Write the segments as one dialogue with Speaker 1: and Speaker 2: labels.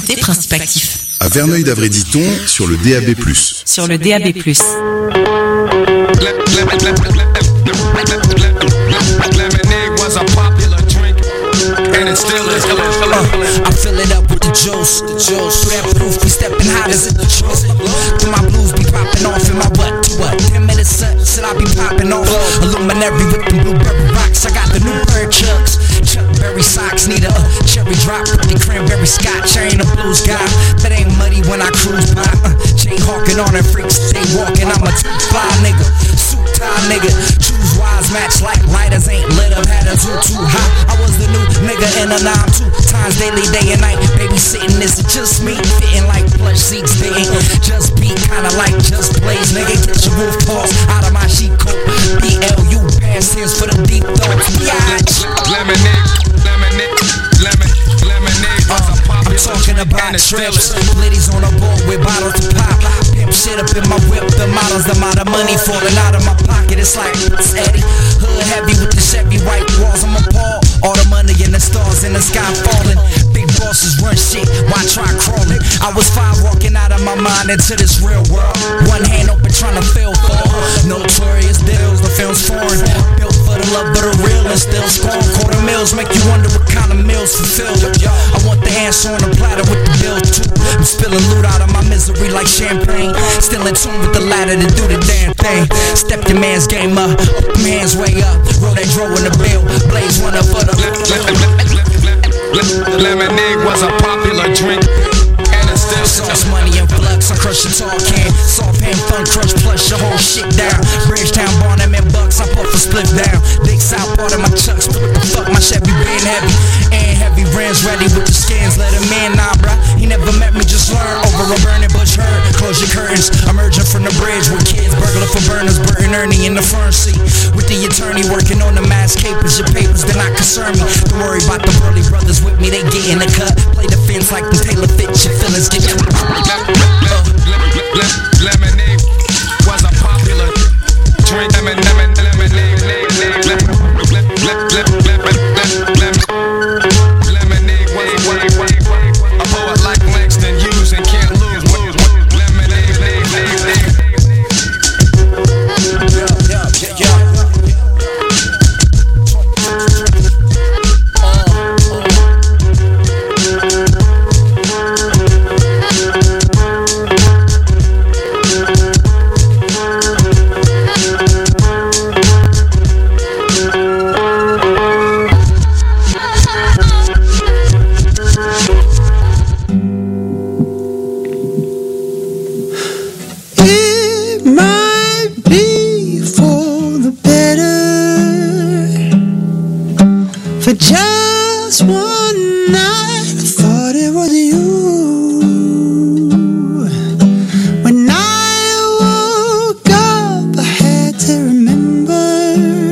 Speaker 1: des principes actifs.
Speaker 2: À Verneuil-d'Avray-Diton, sur le DAB+.
Speaker 1: Sur le DAB+.
Speaker 3: And it still is. I fill it up with the juice. So that proof be stepping hot as it the truth. Till my blues be popping off in my butt. 10 minutes said I be popping off. Illuminary with the blueberry rocks. I got the new pair of Chucks. Chuck Berry socks. Need a cherry drop with the cranberry scotch. I ain't a blues guy. That ain't muddy when I cruise by. Jay hawking on and freaks stay walking. I'm a fly nigga. Suit tie nigga. Choose wise match like lighters ain't lit up. Had a too hot. I was the new nigga in a 9 2 times daily, day and night. Babysitting, is it just me? Fitting like plush seats, they ain't just beat, kinda like just plays. Nigga, get your wolf paws out of my sheep coat. BLU, past tense for the deep thoughts.
Speaker 4: Lemonade.
Speaker 3: I'm talking about trips. Ladies on a boat with bottles to pop. Pimp shit up in my whip. The models, the amount of money falling out of my pocket. It's like, it's Eddie. Hood heavy with the Chevy white walls. I'm appalled. All the money and the stars in the sky falling. Big bosses run shit, why try crawling? I was 5 walking out of my mind into this real world. One hand open trying to feel for notorious deals, the film's foreign. Built for the love of the real and still scorn. Quarter meals make you wonder what kind of meals fulfilled. I want the answer on a platter with the bill too. I'm spilling loot out of my misery like champagne. Still in tune with the ladder to do the damn thing. Step your man's game up man's way up. Roll that draw in the bill, blaze one up for the
Speaker 4: Lemonade was a popular drink, and it's still
Speaker 3: sauce money and flux. I crush your tall can, soft hand fun crush, flush your whole shit down. Bridgetown, Barnum and Bucks, I puff a split down. Big South part of my chucks, what the fuck? My Chevy been heavy and heavy rims ready with the skins. Let him in, nah, bruh. He never met me, just learn over a burning bush herd. Close your curtains, emerging from the bridge with kids, burglar for burners, Bert and Ernie in the front seat with the attorney working on the mass capers. Your papers, they're not concern me. Don't worry about the burly brothers with me, they get in the cut. Play the fence like the Taylor Fitz, your feelings get
Speaker 4: Lemonade was a popular drink. Lemonade was a poet like Langston Hughes and can't lose.
Speaker 5: For just one night, I thought it was you. When I woke up, I had to remember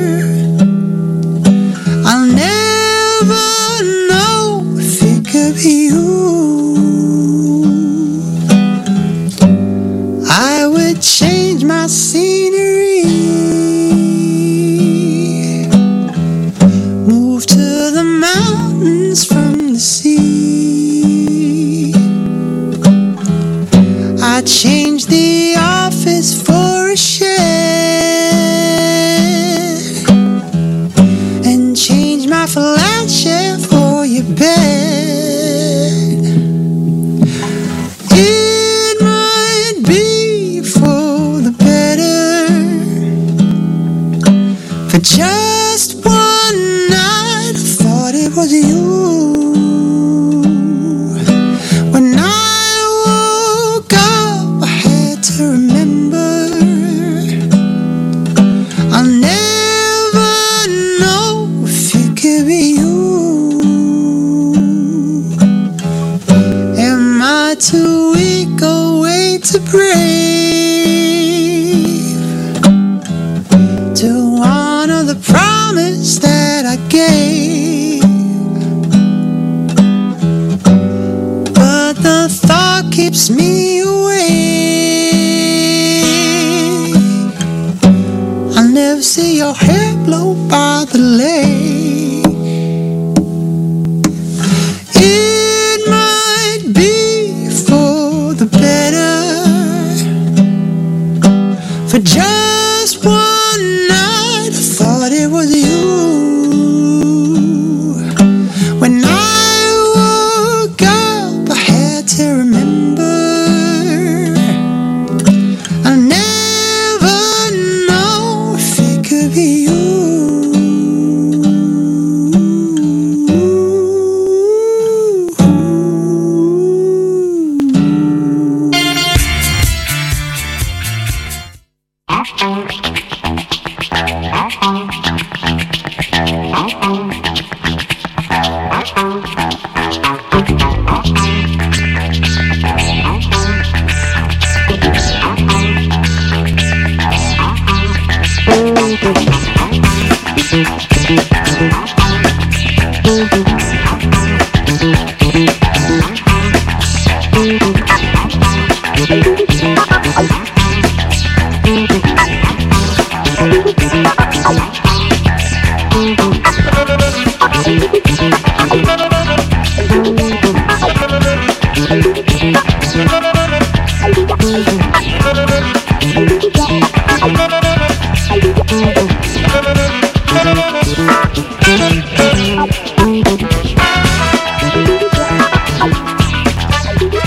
Speaker 5: I'll never know if it could be you. I would change my scenery, from the sea. I changed the office for a shed and changed my flat share for your bed. It might be for the better. For just one night, I thought it was you. Too weak a way to brave, to honor the promise that I gave. But the thought keeps me awake. I'll never see your hair blow by the lake. It might be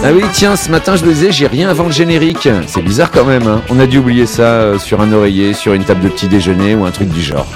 Speaker 6: Ah oui, tiens, ce matin je le disais, j'ai rien avant le générique. C'est bizarre quand même, hein. On a dû oublier ça sur un oreiller, sur une table de petit déjeuner ou un truc du genre.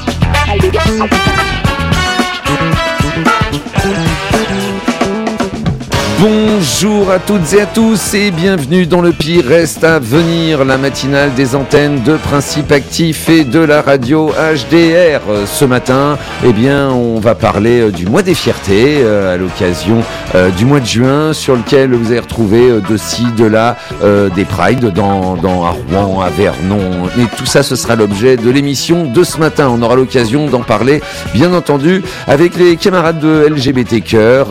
Speaker 6: Bonjour à toutes et à tous et bienvenue dans Le Pire Reste à Venir, la matinale des antennes de Principe Actif et de la radio HDR. Ce matin, eh bien, on va parler du mois des fiertés à l'occasion du mois de juin, sur lequel vous allez retrouver de ci, de là, des prides à Rouen, à Vernon. Et tout ça, ce sera l'objet de l'émission de ce matin. On aura l'occasion d'en parler, bien entendu, avec les camarades de LGBT Cœur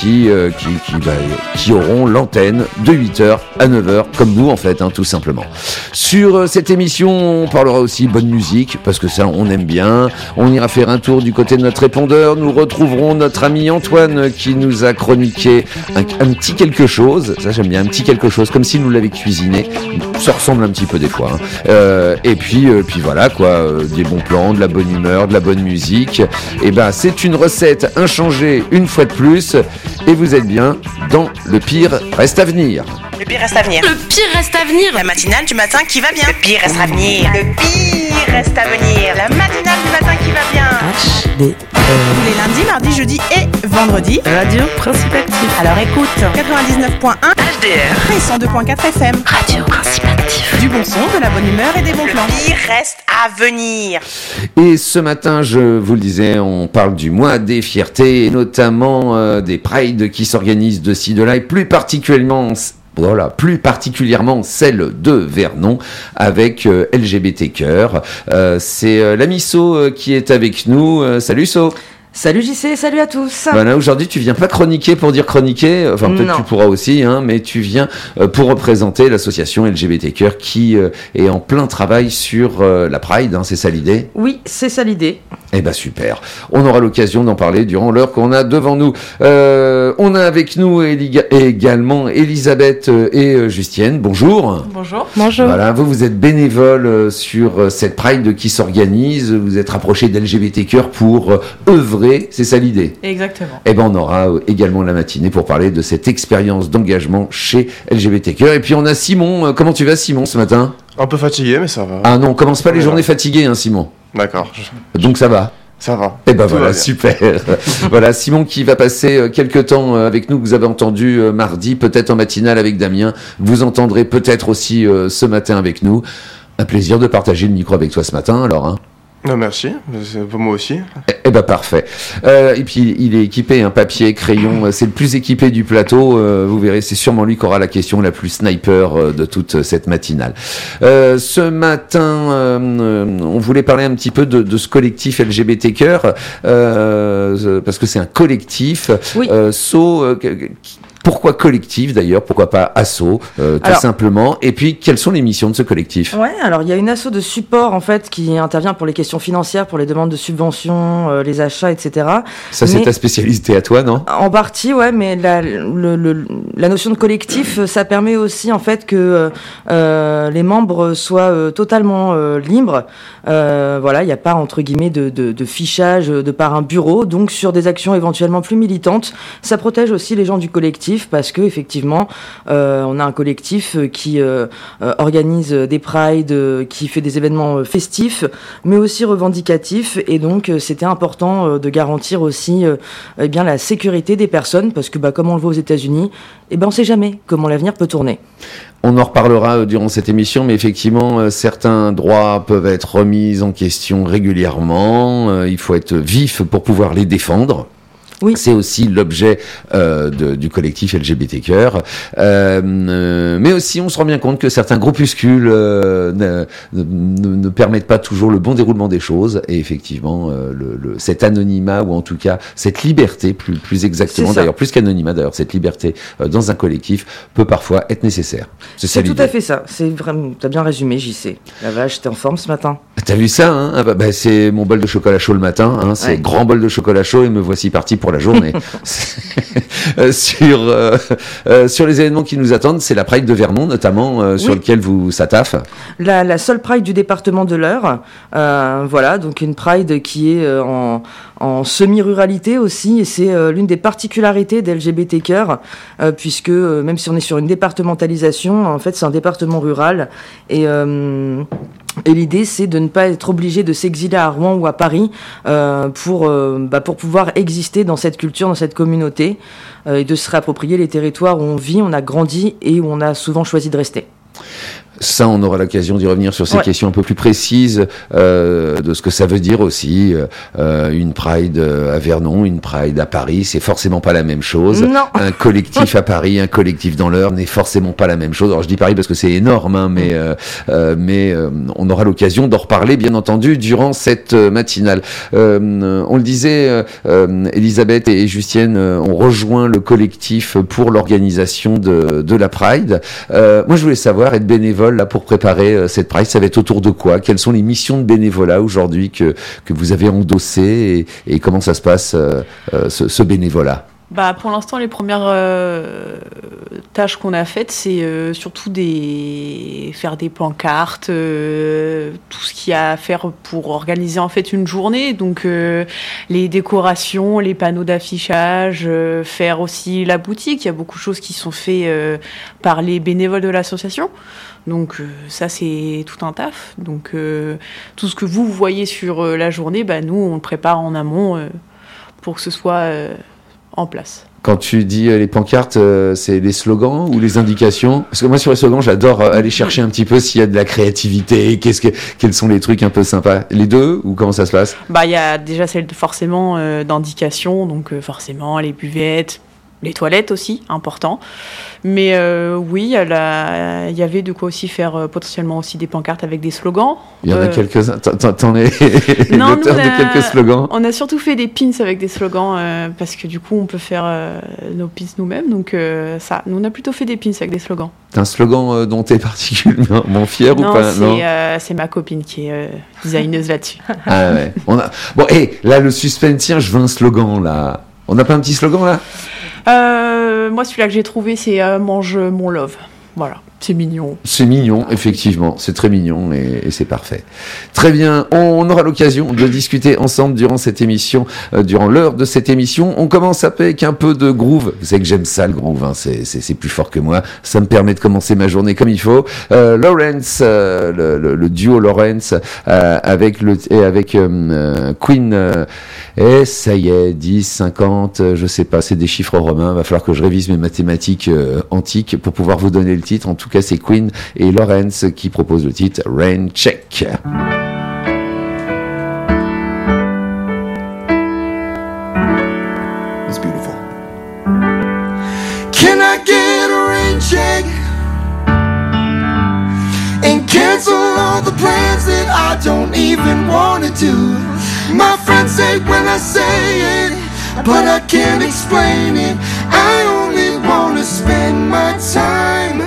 Speaker 6: qui auront l'antenne de 8h à 9h, comme nous en fait, tout simplement. Sur cette émission, on parlera aussi bonne musique, parce que ça, on aime bien. On ira faire un tour du côté de notre répondeur. Nous retrouverons notre ami Antoine qui nous a chroniqué un petit quelque chose. Ça, j'aime bien, un petit quelque chose, comme s'il nous l'avait cuisiné. Ça ressemble un petit peu des fois. Et puis voilà, quoi, des bons plans, de la bonne humeur, de la bonne musique. Et ben, c'est une recette inchangée une fois de plus. Et vous êtes bien dans Le Pire Reste à Venir.
Speaker 7: Le pire reste à venir.
Speaker 1: Le pire reste à venir.
Speaker 7: La matinale du matin qui va bien. Le pire reste à venir. Le pire reste à venir. La matinale du matin qui va bien.
Speaker 1: HDR.
Speaker 7: Tous les lundis, mardis, jeudis et vendredis.
Speaker 1: Radio Principe Actif.
Speaker 7: Alors écoute 99.1 HDR et 102.4 FM.
Speaker 1: Radio Principe Actif.
Speaker 7: Du bon son, de la bonne humeur et des bons plans. Le pire reste à venir.
Speaker 6: Et ce matin, je vous le disais, on parle du mois des fiertés, et notamment des prides qui s'organisent de ci, de là, et plus particulièrement celle de Vernon avec LGBT Cœur. C'est l'ami So qui est avec nous. Salut So.
Speaker 8: Salut JC, salut à tous.
Speaker 6: Voilà, aujourd'hui tu viens pas chroniquer pour dire chroniquer, enfin peut-être tu pourras aussi, mais tu viens pour représenter l'association LGBT Cœur qui est en plein travail sur la Pride, c'est ça l'idée ?
Speaker 8: Oui, c'est ça l'idée.
Speaker 6: Eh ben super, on aura l'occasion d'en parler durant l'heure qu'on a devant nous. On a avec nous également Elisabeth et Justienne, bonjour.
Speaker 8: Bonjour. Bonjour.
Speaker 6: Voilà, vous êtes bénévole sur cette Pride qui s'organise, vous êtes rapproché d'LGBT Cœur pour œuvrer, c'est ça l'idée ?
Speaker 8: Exactement.
Speaker 6: Eh ben on aura également la matinée pour parler de cette expérience d'engagement chez LGBT Cœur. Et puis on a Simon, comment tu vas Simon ce matin ?
Speaker 9: Un peu fatigué, mais ça va.
Speaker 6: Ah non, on commence pas les journées fatiguées, Simon.
Speaker 9: D'accord.
Speaker 6: Donc ça va.
Speaker 9: Ça va.
Speaker 6: Eh ben voilà, super. Voilà, Simon qui va passer quelques temps avec nous, que vous avez entendu mardi, peut-être en matinale avec Damien. Vous entendrez peut-être aussi ce matin avec nous. Un plaisir de partager le micro avec toi ce matin, alors.
Speaker 9: Non, merci, pour moi aussi.
Speaker 6: Eh ben parfait. Et puis il est équipé, un papier, crayon, c'est le plus équipé du plateau. Vous verrez, c'est sûrement lui qui aura la question la plus sniper de toute cette matinale. Ce matin, on voulait parler un petit peu de ce collectif LGBT Cœur, parce que c'est un collectif.
Speaker 8: Oui.
Speaker 6: Pourquoi collectif d'ailleurs ? Pourquoi pas asso, tout simplement ? Et puis, quelles sont les missions de ce collectif ?
Speaker 8: Ouais, alors il y a une asso de support en fait qui intervient pour les questions financières, pour les demandes de subventions, les achats, etc.
Speaker 6: Ça, c'est ta spécialité à toi, non ?
Speaker 8: En partie, ouais, mais la notion de collectif, ça permet aussi en fait que les membres soient totalement libres. Voilà, il n'y a pas entre guillemets de fichage de par un bureau, donc sur des actions éventuellement plus militantes. Ça protège aussi les gens du collectif parce que effectivement, on a un collectif qui organise des prides, qui fait des événements festifs, mais aussi revendicatifs, et donc c'était important de garantir aussi bien la sécurité des personnes parce que comme on le voit aux États-Unis, on ne sait jamais comment l'avenir peut tourner.
Speaker 6: On en reparlera durant cette émission, mais effectivement, certains droits peuvent être remis en question régulièrement. Il faut être vif pour pouvoir les défendre.
Speaker 8: Oui.
Speaker 6: C'est aussi l'objet du collectif LGBT Cœur. Mais aussi, on se rend bien compte que certains groupuscules ne permettent pas toujours le bon déroulement des choses. Et effectivement, cet anonymat, ou en tout cas cette liberté, plus exactement, d'ailleurs, plus qu'anonymat, d'ailleurs, cette liberté dans un collectif peut parfois être nécessaire.
Speaker 8: C'est tout à fait ça. C'est vraiment, t'as bien résumé, JC. La vache, t'es en forme ce matin.
Speaker 6: T'as vu ça, hein? C'est mon bol de chocolat chaud le matin, hein. C'est grand bol de chocolat chaud et me voici parti pour la journée. Sur les événements qui nous attendent, c'est la Pride de Vernon notamment, sur lequel ça taffe. La
Speaker 8: seule Pride du département de l'Eure, voilà, donc une Pride qui est en semi-ruralité aussi, et c'est l'une des particularités d'LGBT Cœur, puisque même si on est sur une départementalisation, en fait c'est un département rural, et l'idée, c'est de ne pas être obligé de s'exiler à Rouen ou à Paris pour pouvoir exister dans cette culture, dans cette communauté, et de se réapproprier les territoires où on vit, on a grandi et où on a souvent choisi de rester.
Speaker 6: Ça, on aura l'occasion d'y revenir sur ces questions un peu plus précises de ce que ça veut dire aussi. Une Pride à Vernon, une Pride à Paris, c'est forcément pas la même chose.
Speaker 8: Non.
Speaker 6: Un collectif à Paris, un collectif dans l'Eure n'est forcément pas la même chose. Alors je dis Paris parce que c'est énorme, hein, mais on aura l'occasion d'en reparler, bien entendu, durant cette matinale. On le disait, Elisabeth et Justienne ont rejoint le collectif pour l'organisation de la Pride. Moi, je voulais savoir, être bénévole là pour préparer cette Pride, ça va être autour de quoi? Quelles sont les missions de bénévolat aujourd'hui que vous avez endossées et comment ça se passe ce bénévolat?
Speaker 10: Pour l'instant, les premières tâches qu'on a faites, c'est surtout faire des pancartes, tout ce qu'il y a à faire pour organiser en fait une journée. Donc les décorations, les panneaux d'affichage, faire aussi la boutique. Il y a beaucoup de choses qui sont faites par les bénévoles de l'association. Donc ça, c'est tout un taf. Donc tout ce que vous voyez sur la journée, nous, on le prépare en amont pour que ce soit en place.
Speaker 6: Quand tu dis les pancartes, c'est les slogans ou les indications? Parce que moi, sur les slogans, j'adore aller chercher un petit peu s'il y a de la créativité, quels sont les trucs un peu sympas. Les deux, ou comment ça se passe?
Speaker 10: Il y a déjà celle forcément d'indication, donc forcément les buvettes, les toilettes aussi, important. Mais oui, il y avait de quoi aussi faire potentiellement aussi des pancartes avec des slogans.
Speaker 6: Il y en a quelques-uns. T'en es l'auteur de quelques slogans?
Speaker 10: On a surtout fait des pins avec des slogans parce que du coup, on peut faire nos pins nous-mêmes. Donc ça, nous, on a plutôt fait des pins avec des slogans.
Speaker 6: T'as un slogan dont t'es particulièrement fier ou pas?
Speaker 10: Non, c'est ma copine qui est designeuse là-dessus.
Speaker 6: Ah ouais. Bon, là, le suspense, tiens, je veux un slogan, là. On n'a pas un petit slogan, là?
Speaker 10: Moi, celui-là que j'ai trouvé, c'est mange mon love. Voilà, c'est mignon.
Speaker 6: C'est mignon, effectivement. C'est très mignon et c'est parfait. Très bien. On aura l'occasion de discuter ensemble durant cette émission, durant l'heure de cette émission. On commence avec un peu de groove. Vous savez que j'aime ça, le groove. Hein. C'est plus fort que moi. Ça me permet de commencer ma journée comme il faut. Lawrence, le duo Lawrence, avec Queen. Et ça y est, 10, 50, je sais pas, c'est des chiffres romains. Va falloir que je révise mes mathématiques antiques pour pouvoir vous donner le titre. En tout cas, c'est Queen et Lawrence qui proposent le titre Rain Check.
Speaker 5: It's beautiful. Can I get a rain check and cancel all the plans that I don't even want to do? My friends say when I say it, but I can't explain it. I only want to spend my time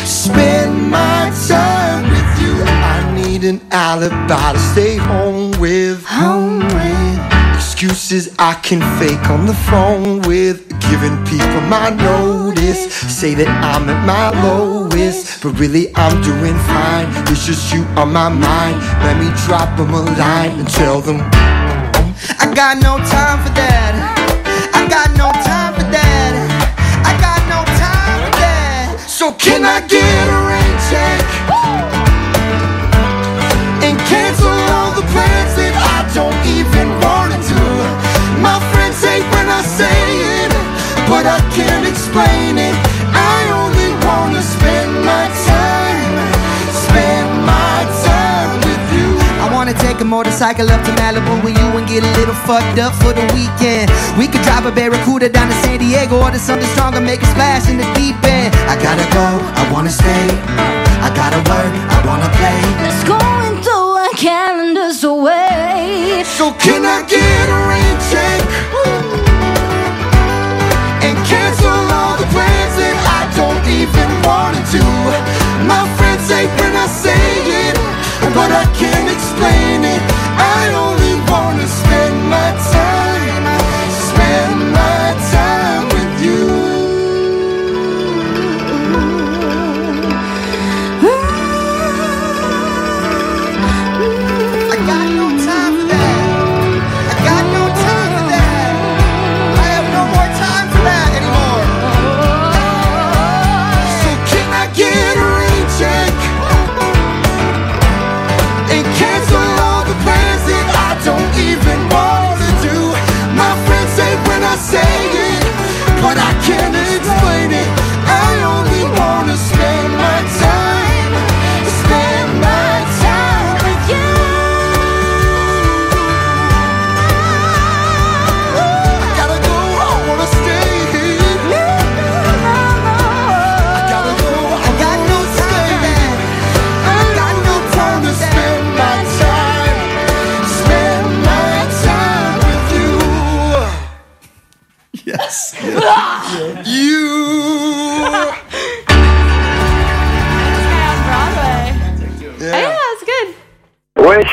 Speaker 5: with you. I need an alibi to stay home with. Excuses I can fake on the phone with. Giving people my notice, say that I'm at my lowest, but really I'm doing fine. It's just you on my mind. Let me drop them a line and tell them I got no time for that. I got no time for that. I got no time for that. So can I get a rain check and cancel all the plans that I don't even want to do? My friends say when I say it, but I can't explain it. I only want to spend my time with you. I wanna take a motorcycle up to Malibu with you and get a little fucked up for the weekend. We could drive a Barracuda down to San Diego, order something stronger, make a splash in the deep end. I gotta go, I wanna stay. I gotta work, I wanna play.
Speaker 11: Let's go and throw our calendars away.
Speaker 5: So can I get a rain check and cancel all the plans that I don't even wanna do? My friends say when I say it, but I can't explain it. I only wanna spend my time with you. I got no time for that. I got no time.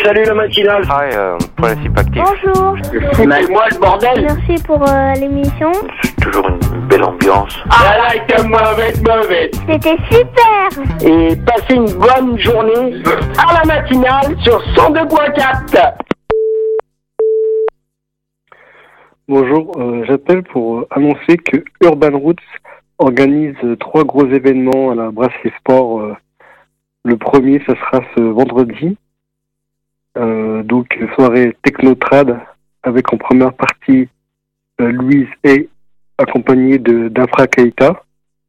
Speaker 12: salut la matinale.
Speaker 13: Principe actif.
Speaker 14: Bonjour.
Speaker 12: Moi le bordel.
Speaker 14: Merci pour l'émission.
Speaker 13: C'est toujours une belle ambiance.
Speaker 12: Ah là, t'es mauvaise.
Speaker 14: C'était super.
Speaker 12: Et passez une bonne journée à la matinale sur 102.4.
Speaker 15: Bonjour, j'appelle pour annoncer que Urban Roots organise 3 gros événements à la Brasserie Sport. Le premier, ça sera ce vendredi. Donc, soirée Technotrad avec en première partie Louise A, accompagnée d'Afra Keita.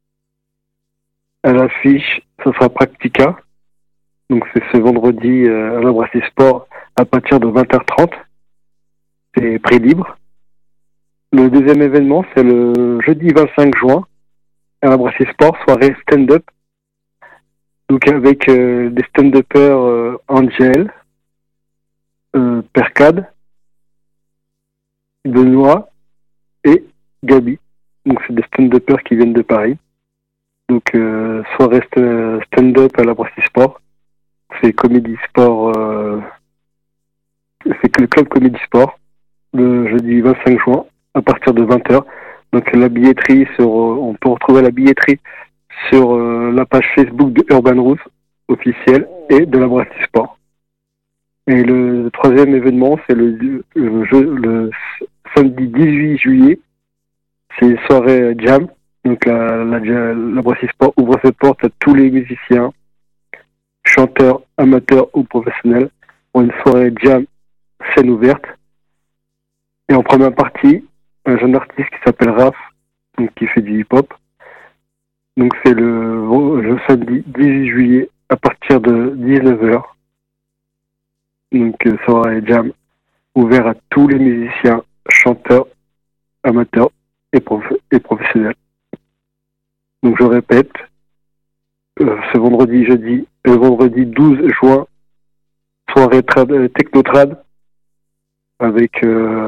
Speaker 15: À l'affiche, ça sera Practica. Donc, c'est ce vendredi à la Brasserie Sport à partir de 20h30. C'est prix libre. Le deuxième événement, c'est le jeudi 25 juin, à la Brasserie Sport, soirée stand-up. Donc avec des stand-uppers Angel, Percade, Benoît et Gabi. Donc c'est des stand-uppers qui viennent de Paris. Donc soirée stand-up à la Brasserie Sport. C'est Comédie Sport, c'est le club Comédie Sport, le jeudi 25 juin. À partir de 20h. Donc la billetterie on peut retrouver la billetterie sur la page Facebook de Urban Roots officielle et de la Brasserie Sport. Et le troisième événement, c'est le samedi 18 juillet. C'est une soirée jam. Donc la Brasserie Sport ouvre ses portes à tous les musiciens, chanteurs, amateurs ou professionnels pour une soirée jam scène ouverte. Et en première partie, un jeune artiste qui s'appelle Raph, donc qui fait du hip-hop. Donc c'est le samedi 18 juillet à partir de 19h. Donc soirée jam ouvert à tous les musiciens, chanteurs, amateurs et professionnels. Donc je répète, ce vendredi 12 juin, soirée Technotrad avec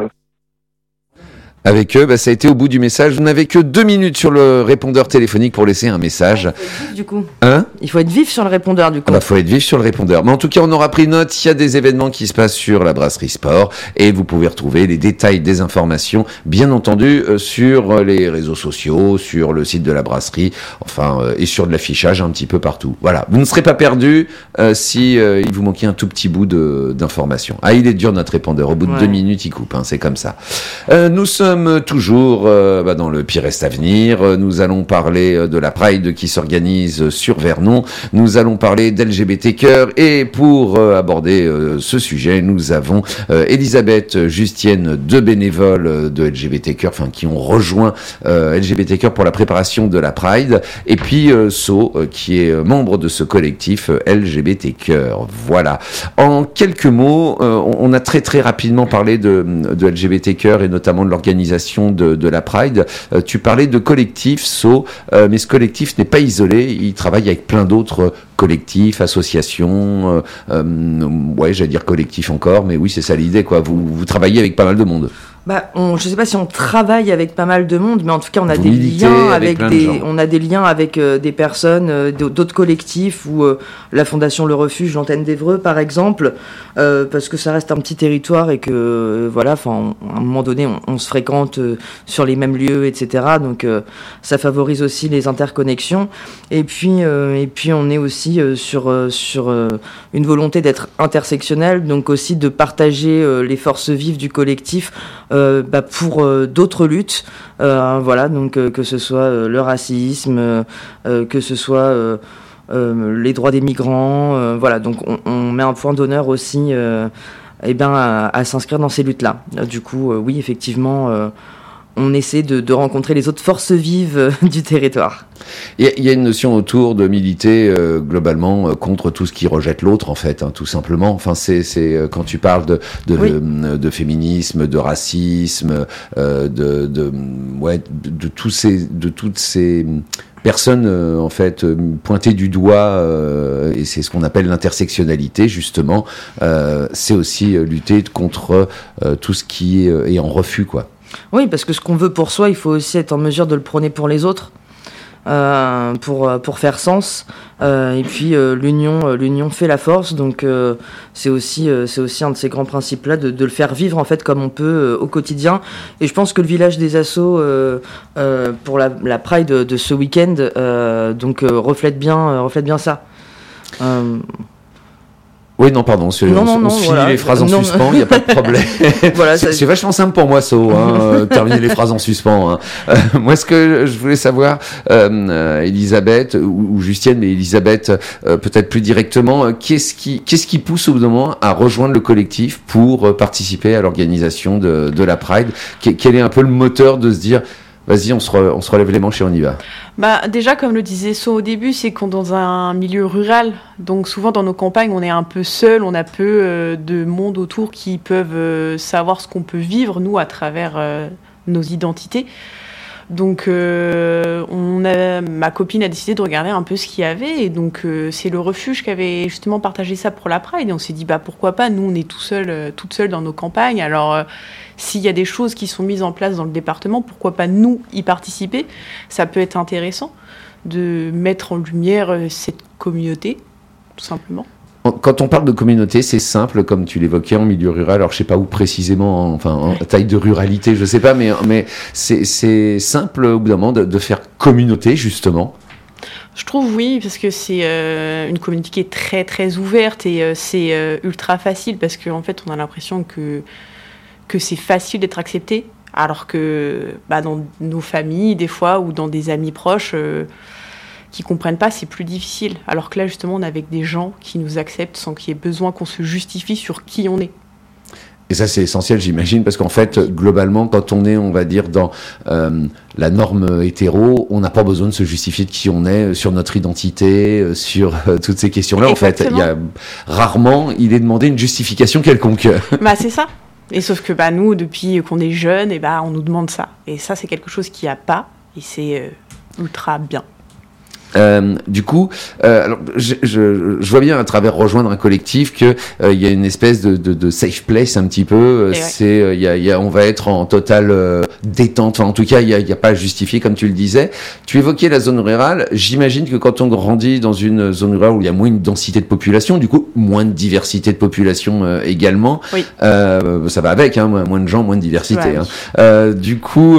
Speaker 6: eux, ça a été au bout du message. Vous n'avez que 2 minutes sur le répondeur téléphonique pour laisser un message.
Speaker 8: Du coup.
Speaker 6: Hein ?
Speaker 8: Il faut être vif sur le répondeur, du coup.
Speaker 6: Faut être vif sur le répondeur. Mais en tout cas, on aura pris note. Il y a des événements qui se passent sur la Brasserie Sport et vous pouvez retrouver les détails des informations, bien entendu, sur les réseaux sociaux, sur le site de la brasserie, et sur de l'affichage un petit peu partout. Voilà. Vous ne serez pas perdu si il vous manquait un tout petit bout d'informations. Ah, il est dur notre répondeur. Au bout de 2 minutes, il coupe. C'est comme ça. Nous sommes toujours dans le Pire reste à venir. Nous allons parler de la Pride qui s'organise sur Vernon. Nous allons parler d'LGBT Cœur et pour aborder ce sujet, nous avons Elisabeth Justienne, 2 bénévoles de LGBT Cœur, qui ont rejoint LGBT Cœur pour la préparation de la Pride, et puis qui est membre de ce collectif LGBT Cœur. Voilà. En quelques mots, on a très très rapidement parlé de LGBT Cœur et notamment de l'organisation de la Pride. Tu parlais de collectif, mais ce collectif n'est pas isolé, il travaille avec plein d'autres collectifs, associations, j'allais dire collectif encore, mais oui, c'est ça l'idée, quoi. Vous travaillez avec pas mal de monde.
Speaker 8: Je sais pas si on travaille avec pas mal de monde, mais en tout cas, on a des liens avec des personnes, d'autres collectifs ou la Fondation Le Refuge, l'antenne d'Évreux, par exemple, parce que ça reste un petit territoire et que à un moment donné, on se fréquente sur les mêmes lieux, etc. Donc, ça favorise aussi les interconnexions. Et puis, on est aussi sur une volonté d'être intersectionnel, donc aussi de partager les forces vives du collectif. Pour d'autres luttes, donc que ce soit le racisme, que ce soit les droits des migrants, donc on met un point d'honneur aussi à s'inscrire dans ces luttes-là. Du coup, oui, effectivement, on essaie de rencontrer les autres forces vives du territoire.
Speaker 6: Il y a une notion autour de militer globalement contre tout ce qui rejette l'autre, en fait, tout simplement. C'est quand tu parles de féminisme, de racisme, de toutes ces personnes en fait pointées du doigt, et c'est ce qu'on appelle l'intersectionnalité, justement. C'est aussi lutter contre tout ce qui est en refus, quoi.
Speaker 8: Oui, parce que ce qu'on veut pour soi, il faut aussi être en mesure de le prôner pour les autres. pour faire sens. Et puis l'union fait la force, donc c'est aussi un de ces grands principes là de le faire vivre en fait comme on peut au quotidien. Et je pense que le village des Assos pour la Pride de ce week-end reflète bien ça.
Speaker 6: Oui, non, pardon, on suit les phrases en suspens, il n'y a pas de problème. Voilà, c'est vachement simple pour moi, terminer les phrases en suspens. Moi, ce que je voulais savoir, Elisabeth, ou Justienne, mais Elisabeth, peut-être plus directement, qu'est-ce qui pousse au bout d'un moment à rejoindre le collectif pour participer à l'organisation de la Pride? Quel est un peu le moteur de se dire... Vas-y, on se relève les manches et on y va.
Speaker 10: Déjà, comme le disait So au début, c'est qu'on est dans un milieu rural. Donc souvent, dans nos campagnes, on est un peu seul. On a peu de monde autour qui peuvent savoir ce qu'on peut vivre, nous, à travers nos identités. Donc ma copine a décidé de regarder un peu ce qu'il y avait. Et donc, c'est le refuge qui avait justement partagé ça pour la Pride. Et on s'est dit, pourquoi pas, nous, on est toutes seules dans nos campagnes. Alors... s'il y a des choses qui sont mises en place dans le département, pourquoi pas nous y participer? Ça peut être intéressant de mettre en lumière cette communauté, tout simplement.
Speaker 6: Quand on parle de communauté, c'est simple, comme tu l'évoquais, en milieu rural. Alors, je sais pas où précisément, en taille de ruralité, je sais pas, mais c'est simple au bout d'un moment de faire communauté, justement.
Speaker 10: Je trouve oui, parce que c'est une communauté qui est très très ouverte et c'est ultra facile parce qu'en fait, on a l'impression que c'est facile d'être accepté, alors que dans nos familles, des fois, ou dans des amis proches qui comprennent pas, c'est plus difficile. Alors que là, justement, on est avec des gens qui nous acceptent sans qu'il y ait besoin qu'on se justifie sur qui on est.
Speaker 6: Et ça, c'est essentiel, j'imagine, parce qu'en fait, globalement, quand on est, on va dire, dans la norme hétéro, on n'a pas besoin de se justifier de qui on est, sur notre identité, sur toutes ces questions-là.
Speaker 10: Exactement.
Speaker 6: En fait, rarement, il est demandé une justification quelconque.
Speaker 10: C'est ça. Et sauf que nous, depuis qu'on est jeunes, on nous demande ça. Et ça, c'est quelque chose qu'il n'y a pas. Et c'est ultra bien.
Speaker 6: Du coup, alors je vois bien à travers rejoindre un collectif que y a une espèce de safe place un petit peu. On va être en totale détente. Enfin, en tout cas, il y a pas à justifier, comme tu le disais. Tu évoquais la zone rurale. J'imagine que quand on grandit dans une zone rurale où il y a moins de densité de population, du coup moins de diversité de population également. Oui. Ça va avec, moins de gens, moins de diversité. Ouais. Du coup,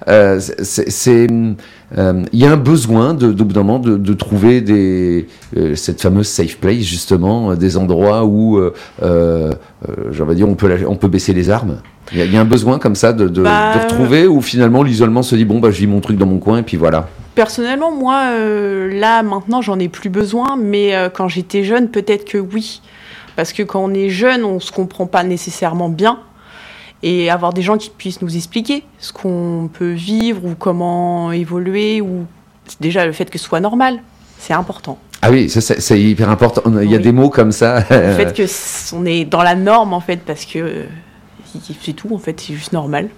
Speaker 6: il y a un besoin au bout d'un moment de trouver cette fameuse safe place, justement, des endroits où j'aimerais dire on peut baisser les armes. Il y a un besoin comme ça de retrouver, où finalement l'isolement se dit je vis mon truc dans mon coin et puis voilà.
Speaker 10: Personnellement, moi, là maintenant j'en ai plus besoin, mais quand j'étais jeune, peut-être que oui, parce que quand on est jeune, on se comprend pas nécessairement bien. Et avoir des gens qui puissent nous expliquer ce qu'on peut vivre ou comment évoluer, ou déjà le fait que ce soit normal, c'est important.
Speaker 6: Ah oui, ça c'est hyper important. Il y a des mots comme ça.
Speaker 10: Le fait qu'on est dans la norme en fait, parce que c'est tout en fait, c'est juste normal.